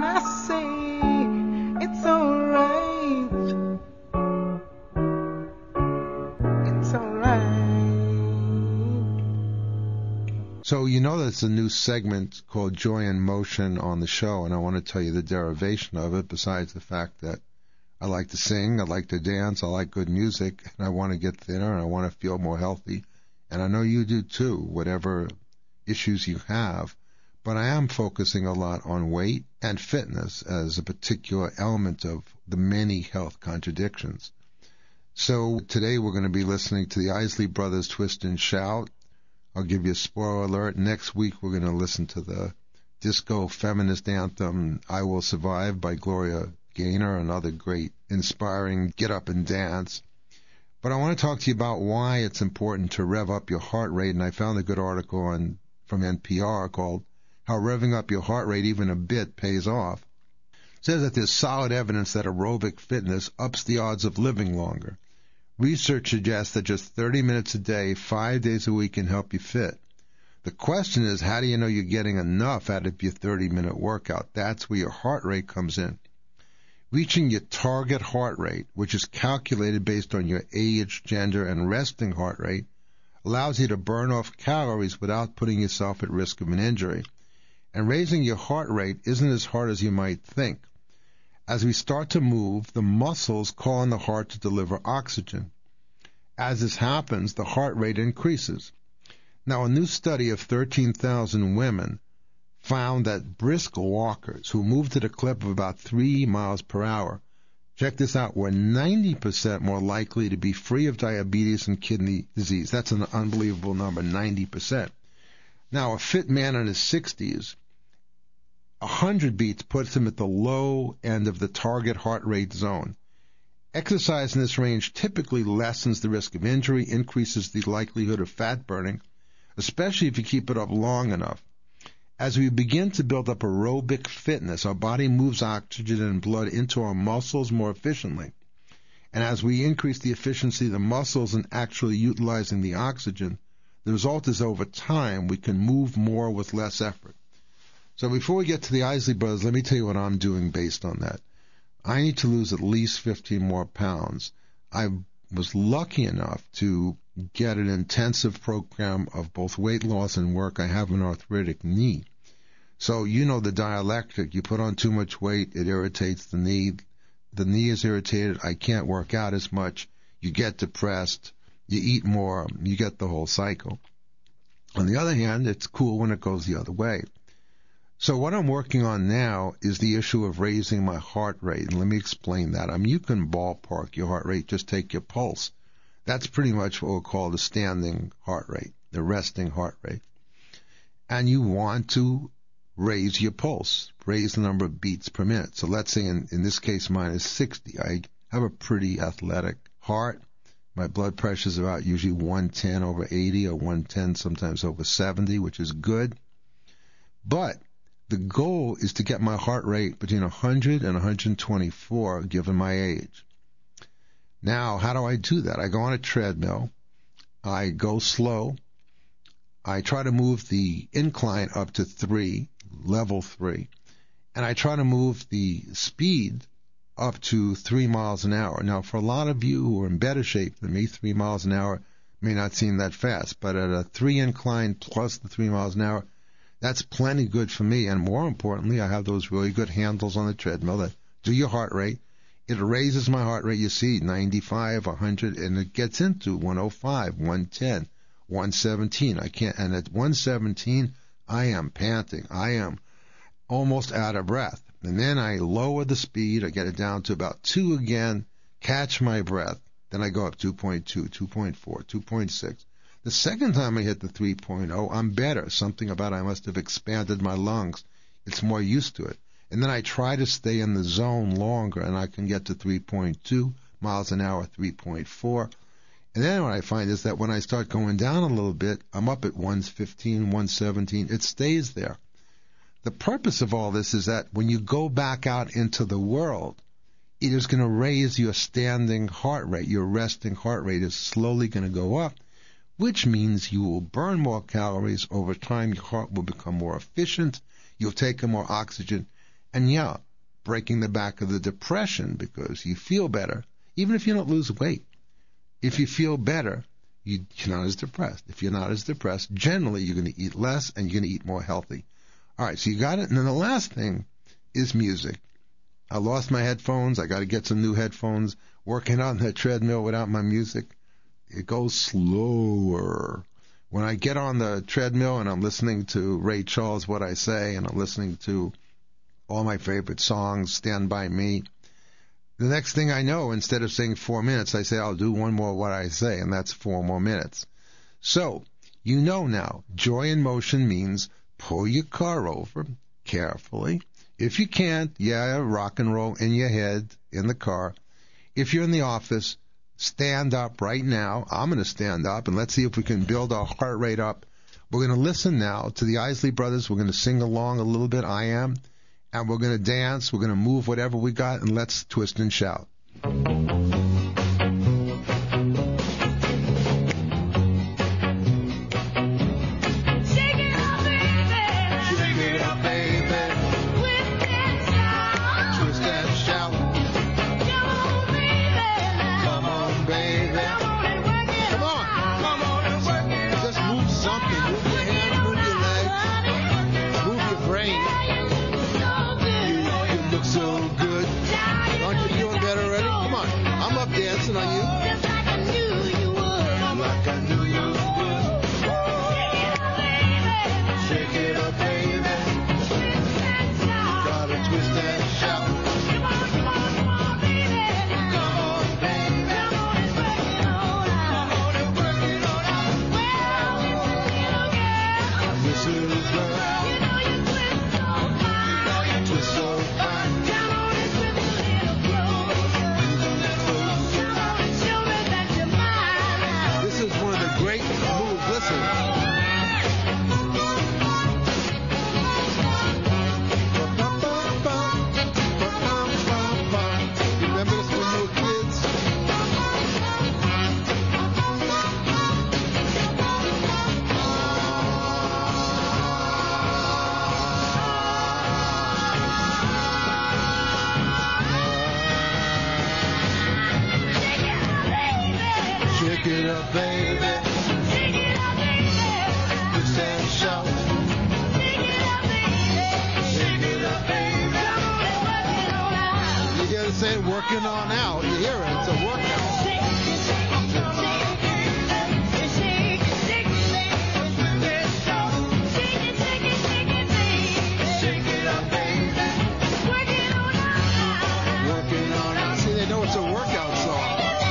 I say it's alright. It's alright. So you know there's a new segment called Joy in Motion on the show, and I want to tell you the derivation of it, besides the fact that I like to sing, I like to dance, I like good music, and I want to get thinner, and I want to feel more healthy. And I know you do too, whatever issues you have. But I am focusing a lot on weight and fitness as a particular element of the many health contradictions. So today we're going to be listening to the Isley Brothers Twist and Shout. I'll give you a spoiler alert. Next week we're going to listen to the disco feminist anthem I Will Survive by Gloria Gaynor, another great, inspiring get up and dance. But I want to talk to you about why it's important to rev up your heart rate, and I found a good article from NPR called How Revving Up Your Heart Rate Even a Bit Pays Off. It says that there's solid evidence that aerobic fitness ups the odds of living longer. Research suggests that just 30 minutes a day, 5 days a week can help you fit. The question is, how do you know you're getting enough out of your 30-minute workout? That's where your heart rate comes in. Reaching your target heart rate, which is calculated based on your age, gender, and resting heart rate, allows you to burn off calories without putting yourself at risk of an injury. And raising your heart rate isn't as hard as you might think. As we start to move, the muscles call on the heart to deliver oxygen. As this happens, the heart rate increases. Now, a new study of 13,000 women found that brisk walkers who moved at a clip of about 3 miles per hour, check this out, were 90% more likely to be free of diabetes and kidney disease. That's an unbelievable number, 90%. Now, a fit man in his 60s, 100 beats puts him at the low end of the target heart rate zone. Exercise in this range typically lessens the risk of injury, increases the likelihood of fat burning, especially if you keep it up long enough. As we begin to build up aerobic fitness, our body moves oxygen and blood into our muscles more efficiently. And as we increase the efficiency of the muscles in actually utilizing the oxygen, the result is over time we can move more with less effort. So before we get to the Isley Brothers, let me tell you what I'm doing based on that. I need to lose at least 15 more pounds. I was lucky enough to get an intensive program of both weight loss and work. I have an arthritic knee. So you know the dialectic. You put on too much weight, it irritates the knee. The knee is irritated. I can't work out as much. You get depressed. You eat more. You get the whole cycle. On the other hand, it's cool when it goes the other way. So what I'm working on now is the issue of raising my heart rate. And let me explain that. You can ballpark your heart rate. Just take your pulse. That's pretty much what we'll call the standing heart rate, the resting heart rate. And you want to raise your pulse, raise the number of beats per minute. So let's say in this case mine is 60. I have a pretty athletic heart. My blood pressure is about usually 110 over 80 or 110 sometimes over 70, which is good. But the goal is to get my heart rate between 100 and 124 given my age. Now, how do I do that? I go on a treadmill. I go slow. I try to move the incline up to 3, level 3. And I try to move the speed up to 3 miles an hour. Now, for a lot of you who are in better shape than me, 3 miles an hour may not seem that fast. But at a 3 incline plus the 3 miles an hour, that's plenty good for me. And more importantly, I have those really good handles on the treadmill that do your heart rate. It raises my heart rate, you see, 95, 100, and it gets into 105, 110, 117. And at 117, I am panting. I am almost out of breath. And then I lower the speed. I get it down to about 2 again, catch my breath. Then I go up 2.2, 2.4, 2.6. The second time I hit the 3.0, I'm better. Something about I must have expanded my lungs. It's more used to it. And then I try to stay in the zone longer, and I can get to 3.2 miles an hour, 3.4. And then what I find is that when I start going down a little bit, I'm up at 115, 117. It stays there. The purpose of all this is that when you go back out into the world, it is going to raise your standing heart rate. Your resting heart rate is slowly going to go up, which means you will burn more calories. Over time, your heart will become more efficient. You'll take in more oxygen. And yeah, breaking the back of the depression because you feel better, even if you don't lose weight. If you feel better, you're not as depressed. If you're not as depressed, generally you're going to eat less and you're going to eat more healthy. All right, so you got it. And then the last thing is music. I lost my headphones. I got to get some new headphones. Working on the treadmill without my music, it goes slower. When I get on the treadmill and I'm listening to Ray Charles, What I Say, and I'm listening to all my favorite songs, Stand By Me, the next thing I know, instead of saying 4 minutes, I say I'll do one more What I Say, and that's 4 more minutes. So, you know now, joy in motion means pull your car over carefully. If you can't, rock and roll in your head, in the car. If you're in the office, stand up right now. I'm going to stand up, and let's see if we can build our heart rate up. We're going to listen now to the Isley Brothers. We're going to sing along a little bit, I Am, and we're going to dance. We're going to move whatever we got, and let's twist and shout. Working on out. You hear it. It's a workout. Working on out. See, they know it's a workout song.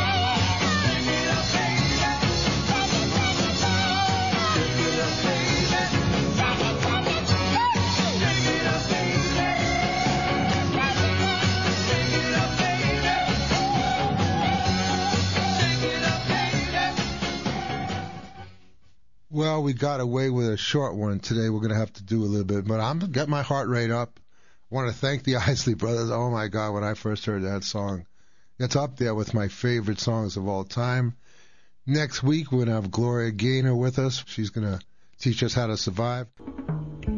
Well, we got away with a short one today. We're going to have to do a little bit, but I'm going to get my heart rate up. I want to thank the Isley Brothers. Oh, my God, when I first heard that song, it's up there with my favorite songs of all time. Next week, we're going to have Gloria Gaynor with us. She's going to teach us how to survive.